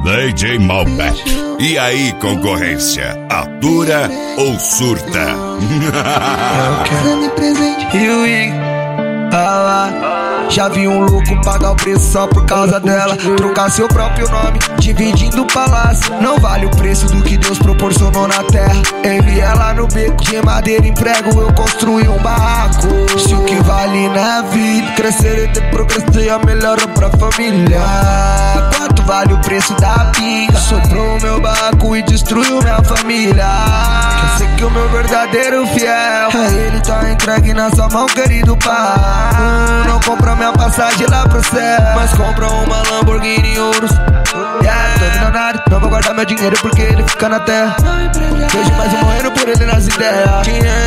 DJ Malbec. E aí, concorrência, atura ou surta? Já vi um louco pagar o preço só por causa dela. Trocar seu próprio nome, dividindo o palácio. Não vale o preço do que Deus proporcionou na terra. Envie ela no beco, de madeira em prego eu construí um barraco. Se o que vale na vida crescer e ter progresso é a melhor pra família. Quanto vale o preço da pinga? Sobrou o meu barraco e destruiu minha família. Eu sei que o meu verdadeiro fiel a ele tá entregue na sua mão, querido pai. Não compra minha passagem lá pro céu, mas compra uma Lamborghini Ouros. Tô milionário, não vou guardar meu dinheiro porque ele fica na terra. Vejo mais um morrendo por ele nas ideias.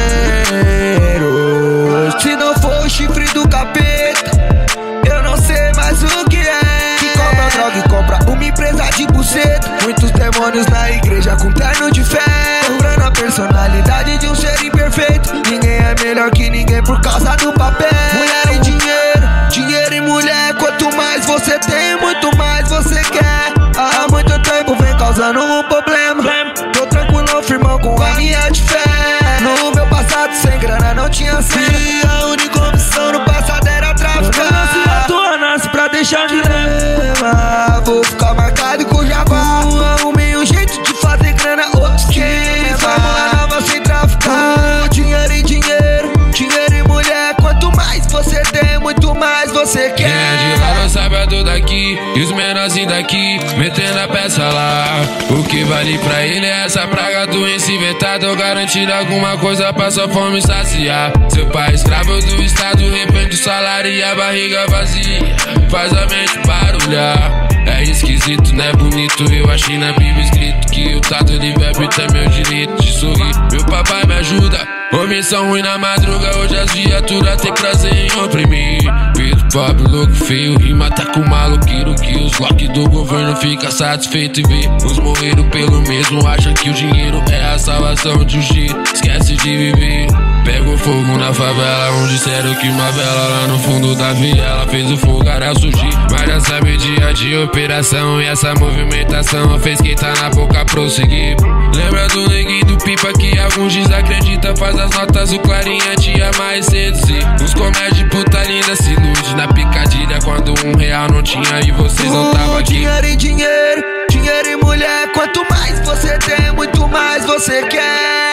Dinheiro, se não for o chifre do capeta, eu não sei mais o que é. Que compra droga e compra uma empresa de buceta. Muitos demônios na igreja com terno de fé, cobrando a personalidade de um ser imperfeito. Ninguém é melhor que ninguém por causa do papel. Mulher e dinheiro, dinheiro e mulher. Quanto mais você tem, muito mais você quer. Há muito tempo vem causando um problema. Tô tranquilo, firmão com a minha de fé. No meu passado sem grana não tinha fé. A única opção no passado era traficar. A tua nasce pra deixar de lema. Vou ficar marcado com o Jaguar. Arrumei um jeito de fazer grana, outros que fórmula nova sem traficar. Dinheiro e dinheiro, dinheiro e mulher. Quanto mais você tem, muito mais você quer. Quem é de lá não sabe a dor daqui, e os menorzinhos daqui metendo a peça lá. O que vale pra ele é essa praga, doença inventada ou garantir alguma coisa pra sua fome saciar. Seu pai escravo do estado, repente o salário e a barriga vazia, faz a mente barulhar. É esquisito, não é bonito. Eu achei na Bíblia escrito que o tato livre-arbítrio é meu direito de sorrir. Meu papai me ajuda, homens são ruins na madruga. Hoje as viaturas tem prazer em oprimir. Preto, pobre, louco, feio, rima tá com maluqueiro. Que os lock do governo fica satisfeito em ver os morreram pelo mesmo. Acham que o dinheiro é a salvação de um jeito, esquece de viver. Pega o fogo na favela, onde disseram que uma vela lá no fundo da viela fez o fogaréu surgir. Mas já sabe dia de operação, e essa movimentação fez quem tá na boca prosseguir. Lembra do neguinho do pipa que alguns desacreditam, faz as notas, o clarinha tinha mais seduzir. Os comédios puta linda se ilude na picadilha quando R$1 não tinha e vocês não tava aqui. Dinheiro e dinheiro, dinheiro e mulher. Quanto mais você tem, muito mais você quer.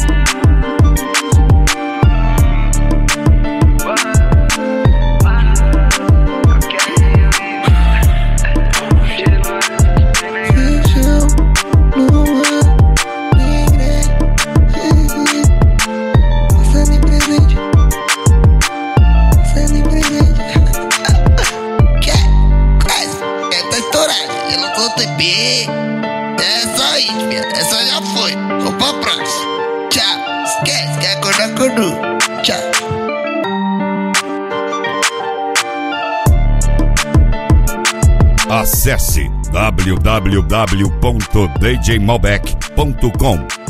Essa aí, filha, essa já foi. Vamos pra próxima. Tchau. Esquece, quer acordar, acordou. Tchau. Acesse www.djmalbec.com